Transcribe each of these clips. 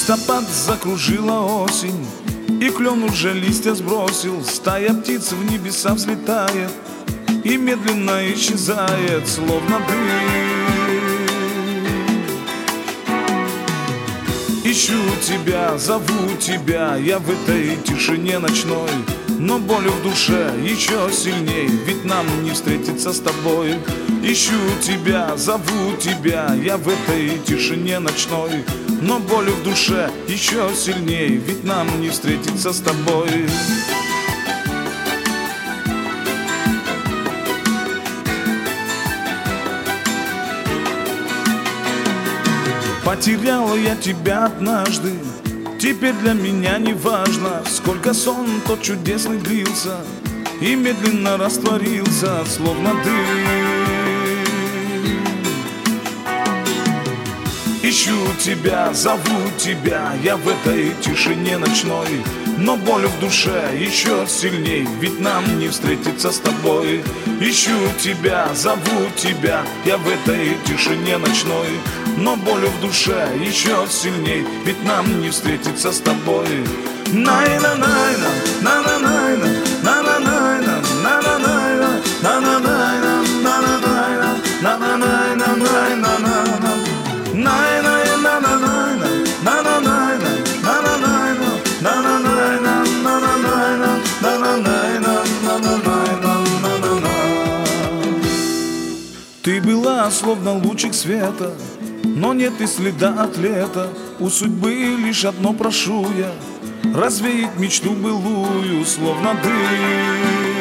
Листопад закружила осень, и клен уже листья сбросил. Стая птиц в небеса взлетает и медленно исчезает, словно дым. Ищу тебя, зову тебя, я в этой тишине ночной, но боль в душе еще сильней, ведь нам не встретиться с тобой. Ищу тебя, зову тебя, я в этой тишине ночной, но боль в душе еще сильней, ведь нам не встретиться с тобой. Потерял я тебя однажды, теперь для меня не важно, сколько сон тот чудесный длился и медленно растворился, словно дым. Ищу тебя, зову тебя, я в этой тишине ночной, но боль в душе еще сильней, ведь нам не встретиться с тобой. Ищу тебя, зову тебя, я в этой тишине ночной, но боль в душе еще сильней, ведь нам не встретиться с тобой. Найна-найна, на-на-найна, на-на-найна, на-на-найна, на-на-найна, на-на-найна, на-на-найна, на-на-найна. Ты была словно лучик света, но нет и следа от лета. У судьбы лишь одно прошу я, развеять мечту былую, словно дым.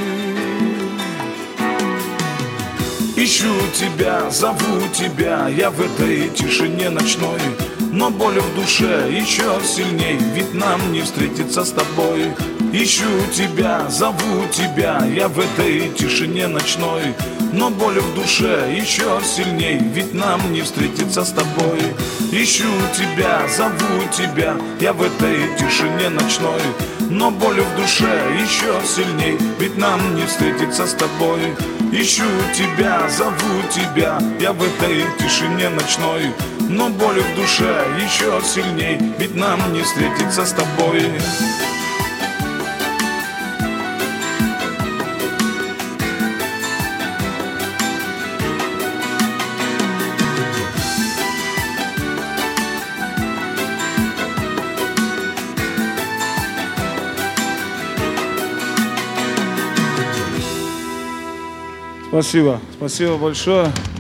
Ищу тебя, зову тебя, я в этой тишине ночной, но боль в душе еще сильней, ведь нам не встретиться с тобой. Ищу тебя, зову тебя, я в этой тишине ночной, но боль в душе еще сильней, ведь нам не встретиться с тобой. Ищу тебя, зову тебя, я в этой тишине ночной, но боль в душе еще сильней, ведь нам не встретиться с тобой. Ищу тебя, зову тебя, я в этой тишине ночной, но боль в душе еще сильней, ведь нам не встретиться с тобой. Спасибо, спасибо большое.